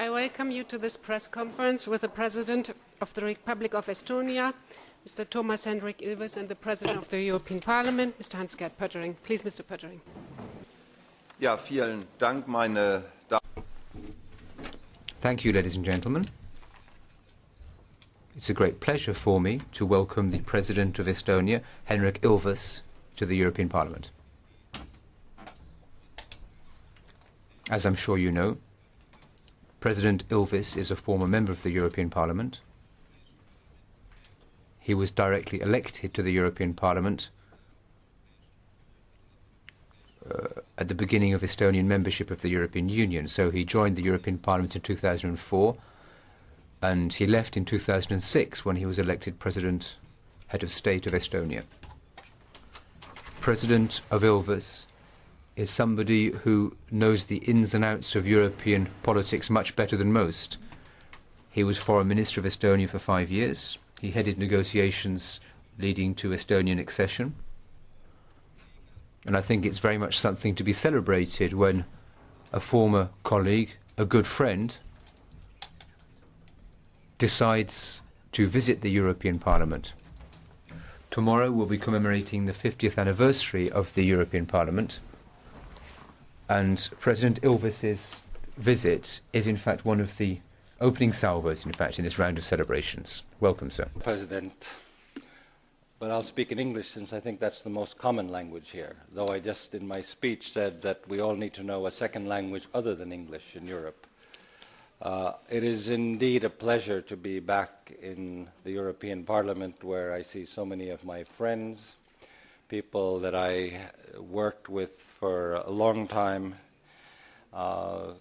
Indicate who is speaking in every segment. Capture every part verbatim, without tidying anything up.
Speaker 1: I welcome you to this press conference with the President of the Republic of Estonia, Mister Toomas Hendrik Ilves, and the President of the European Parliament, Mister Hans-Gert Pöttering. Please, Mister Pöttering.
Speaker 2: Ja, vielen Dank, meine Damen.
Speaker 3: Thank you, ladies and gentlemen. It's a great pleasure for me to welcome the President of Estonia, Henrik Ilves, to the European Parliament. As I'm sure you know, President Ilves is a former member of the European Parliament. He was directly elected to the European Parliament uh, at the beginning of Estonian membership of the European Union. So he joined the European Parliament in two thousand four, and he left in two thousand six when he was elected President, Head of State of Estonia. President of Ilves is somebody who knows the ins and outs of European politics much better than most. He was Foreign Minister of Estonia for five years. He headed negotiations leading to Estonian accession. And I think it's very much something to be celebrated when a former colleague, a good friend, decides to visit the European Parliament. Tomorrow we'll be commemorating the fiftieth anniversary of the European Parliament. And President Ilves's visit is in fact one of the opening salvos, in fact, in this round of celebrations. Welcome, sir.
Speaker 4: President, but I'll speak in English since I think that's the most common language here, though I just in my speech said that we all need to know a second language other than English in Europe. Uh, it is indeed a pleasure to be back in the European Parliament, where I see so many of my friends, people that I worked with for a long time. Uh,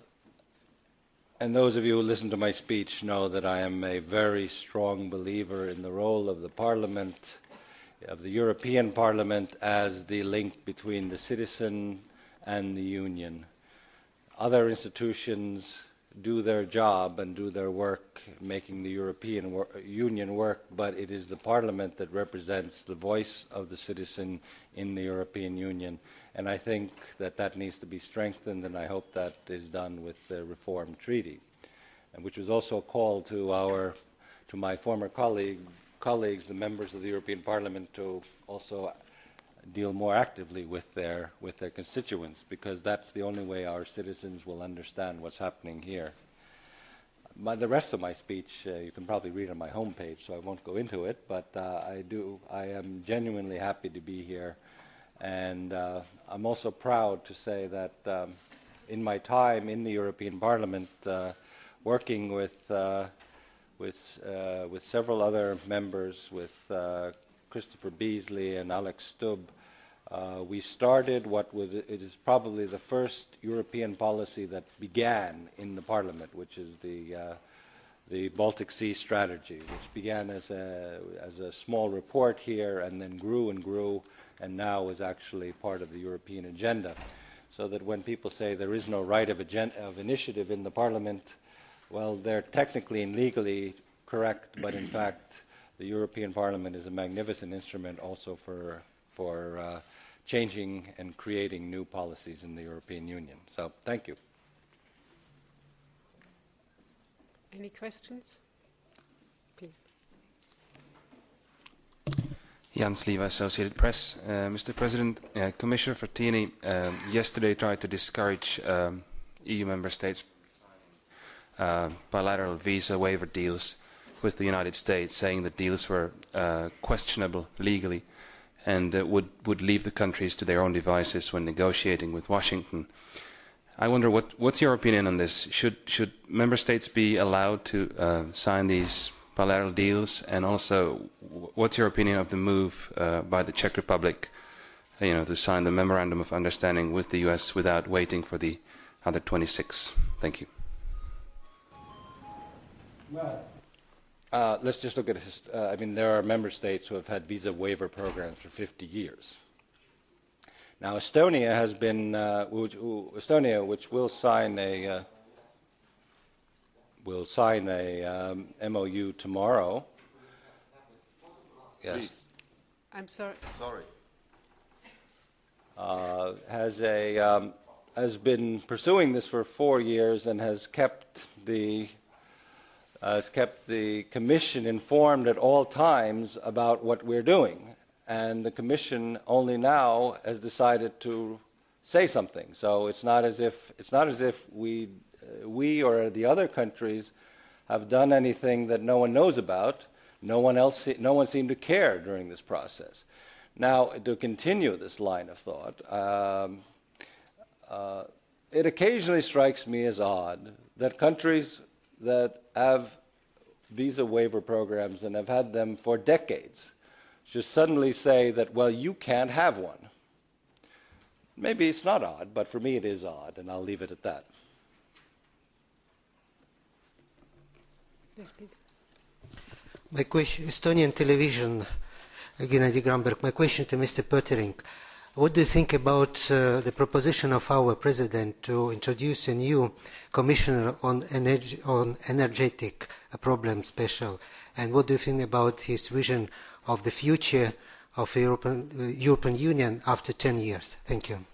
Speaker 4: and those of you who listen to my speech know that I am a very strong believer in the role of the Parliament, of the European Parliament, as the link between the citizen and the Union. Other institutions do their job and do their work making the European wor Union work, but it is the Parliament that represents the voice of the citizen in the European Union. And I think that that needs to be strengthened, and I hope that is done with the Reform Treaty, and which was also a call to, our, to my former colleague, colleagues, the members of the European Parliament, to also deal more actively with their, with their constituents, because that's the only way our citizens will understand what's happening here. My, the rest of my speech uh, you can probably read on my homepage, so I won't go into it, but uh, I, do, I am genuinely happy to be here, and uh, I'm also proud to say that um, in my time in the European Parliament, uh, working with, uh, with, uh, with several other members, with uh, Christopher Beasley and Alex Stubb, uh, we started what was, it is probably the first European policy that began in the Parliament, which is the, uh, the Baltic Sea Strategy, which began as a, as a small report here and then grew and grew and now is actually part of the European agenda. So that when people say there is no right of, of initiative in the Parliament, well, they're technically and legally correct, but in fact the European Parliament is a magnificent instrument also for, for uh, changing and creating new policies in the European Union. So, thank you.
Speaker 1: Any questions? Please.
Speaker 5: Jans Liva, Associated Press. Uh, Mister President, uh, Commissioner Frattini um, yesterday tried to discourage um, E U member states uh, bilateral visa waiver deals with the United States, saying that deals were uh, questionable legally and uh, would, would leave the countries to their own devices when negotiating with Washington. I wonder, what, what's your opinion on this? Should, should member states be allowed to uh, sign these bilateral deals? And also, what's your opinion of the move uh, by the Czech Republic uh, you know, to sign the Memorandum of Understanding with the U S without waiting for the other twenty-six? Thank you.
Speaker 4: Well, Uh, let's just look at, his, uh, I mean, there are member states who have had visa waiver programs for fifty years. Now, Estonia has been, uh, which, Estonia, which will sign a, uh, will sign a um, M O U tomorrow. Yes.
Speaker 2: Please.
Speaker 1: I'm sorry.
Speaker 2: Sorry.
Speaker 4: Uh, has a, um, has been pursuing this for four years and has kept the uh, has kept the Commission informed at all times about what we're doing. And the Commission only now has decided to say something. So it's not as if it's not as if we uh, we or the other countries have done anything that no one knows about. No one else, no one seemed to care during this process. Now, to continue this line of thought, um, uh, it occasionally strikes me as odd that countries that have visa waiver programs and have had them for decades just suddenly say that, well, you can't have one. Maybe it's not odd, but for me it is odd, and I'll leave it at that.
Speaker 1: Yes, please.
Speaker 6: My question, Estonian television, Gennady Gramberg. My question to Mister Pöttering. What do you think about uh, the proposition of our president to introduce a new commissioner on, energy, on energetic uh, problem special? And what do you think about his vision of the future of the European, uh, European Union after ten years? Thank you.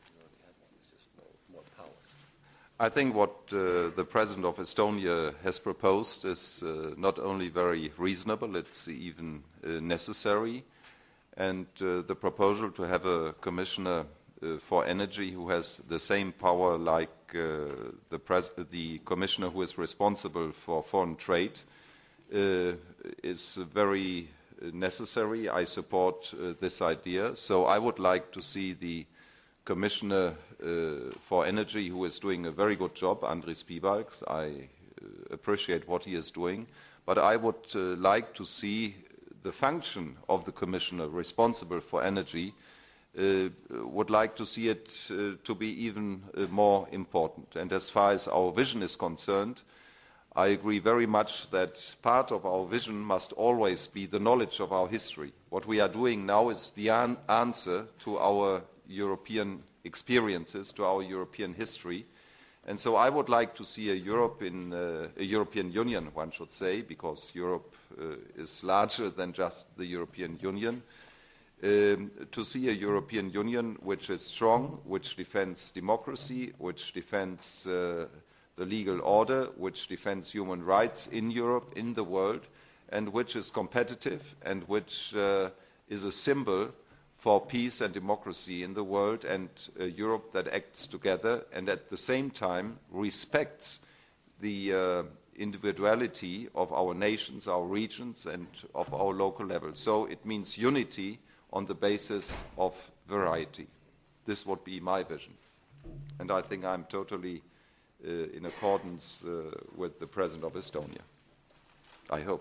Speaker 2: I think what uh, the President of Estonia has proposed is uh, not only very reasonable, it's even uh, necessary. And uh, the proposal to have a commissioner uh, for energy who has the same power like uh, the, pres the commissioner who is responsible for foreign trade uh, is very necessary. I support uh, this idea. So I would like to see the Commissioner uh, for Energy, who is doing a very good job, Andris Piebalgs. I uh, appreciate what he is doing. But I would uh, like to see the function of the Commissioner responsible for energy, uh, would like to see it uh, to be even uh, more important. And as far as our vision is concerned, I agree very much that part of our vision must always be the knowledge of our history. What we are doing now is the an answer to our European experiences, to our European history. And so I would like to see a, Europe in, uh, a European Union, one should say, because Europe uh, is larger than just the European Union, um, to see a European Union which is strong, which defends democracy, which defends uh, the legal order, which defends human rights in Europe, in the world, and which is competitive and which uh, is a symbol for peace and democracy in the world, and a Europe that acts together and at the same time respects the uh, individuality of our nations, our regions, and of our local level. So it means unity on the basis of variety. This would be my vision. And I think I'm totally uh, in accordance uh, with the President of Estonia. I hope.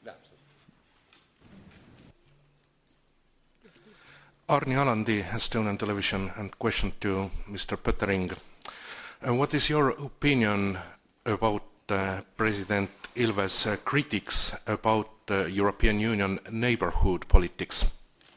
Speaker 7: Arni Alandi, Estonian Television, and question to Mister Pöttering. Uh, what is your opinion about uh, President Ilves' uh, critics about uh, European Union neighborhood politics?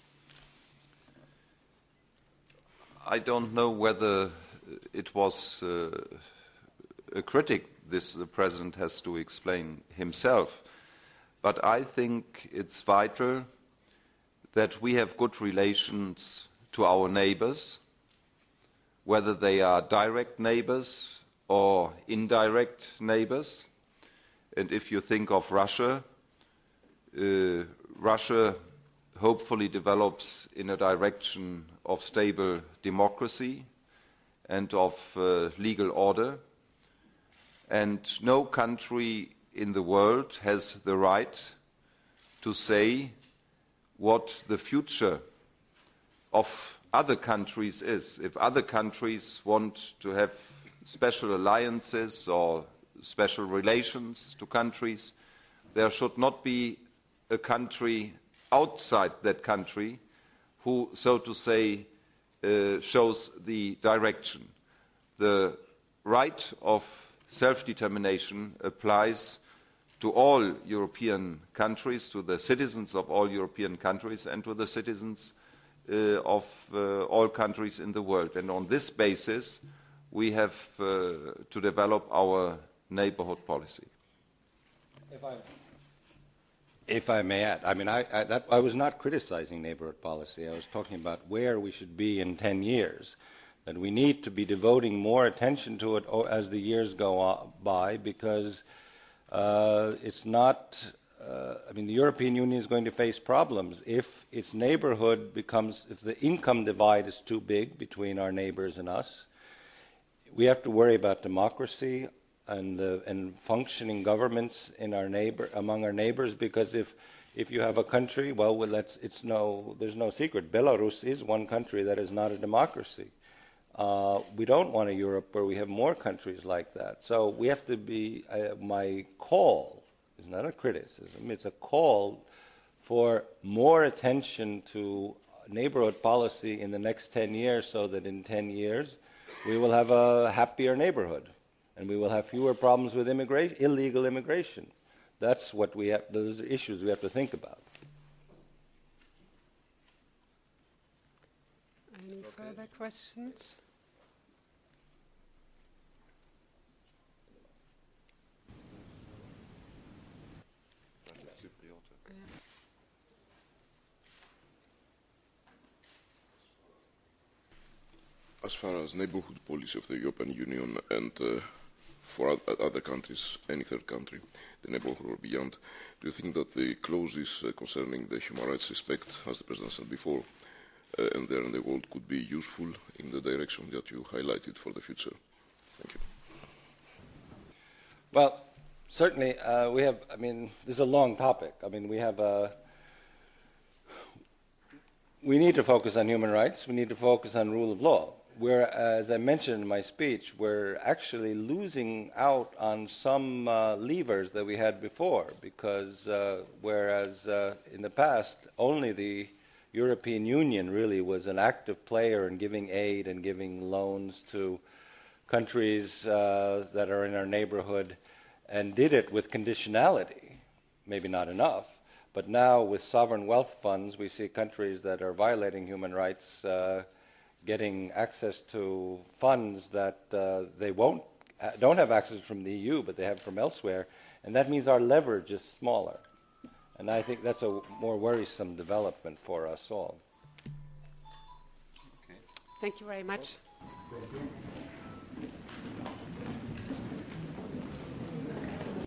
Speaker 2: I don't know whether it was uh, a critic. This the President has to explain himself. But I think it's vital that we have good relations to our neighbors, whether they are direct neighbors or indirect neighbors. And if you think of Russia, uh, Russia hopefully develops in a direction of stable democracy and of uh, legal order. And no country in the world has the right to say what the future of other countries is. If other countries want to have special alliances or special relations to countries, there should not be a country outside that country who, so to say, uh, shows the direction. The right of self-determination applies to all European countries, to the citizens of all European countries, and to the citizens uh, of uh, all countries in the world. And on this basis, we have uh, to develop our neighborhood policy.
Speaker 4: If I, if I may add, I mean, I, I, that, I was not criticizing neighborhood policy. I was talking about where we should be in ten years. that we need to be devoting more attention to it as the years go by, because uh, it's not, uh, I mean, the European Union is going to face problems if its neighborhood becomes, if the income divide is too big between our neighbors and us. We have to worry about democracy and, uh, and functioning governments in our neighbor, among our neighbors, because if If you have a country, well, well let's, it's no, there's no secret. Belarus is one country that is not a democracy. Uh, we don't want a Europe where we have more countries like that. So we have to be, uh, my call is not a criticism, it's a call for more attention to neighborhood policy in the next ten years, so that in ten years we will have a happier neighborhood and we will have fewer problems with immigration, illegal immigration. That's what we have, those are issues we have to think about.
Speaker 1: Any okay. further questions?
Speaker 8: As far as neighborhood policy of the European Union and uh, for other countries, any third country, the neighborhood or beyond, do you think that the clauses uh, concerning the human rights respect, as the President said before, uh, and there in the world could be useful in the direction that you highlighted for the future? Thank you.
Speaker 4: Well, certainly uh, we have, I mean, this is a long topic. I mean, we have a, we need to focus on human rights. We need to focus on rule of law. Where, as I mentioned in my speech, we're actually losing out on some uh, levers that we had before, because uh, whereas uh, in the past only the European Union really was an active player in giving aid and giving loans to countries uh, that are in our neighborhood, and did it with conditionality, maybe not enough, but now with sovereign wealth funds we see countries that are violating human rights uh, getting access to funds that uh, they won't, uh, don't have access from the E U, but they have from elsewhere, and that means our leverage is smaller. And I think that's a more worrisome development for us all.
Speaker 1: Okay. Thank you very much.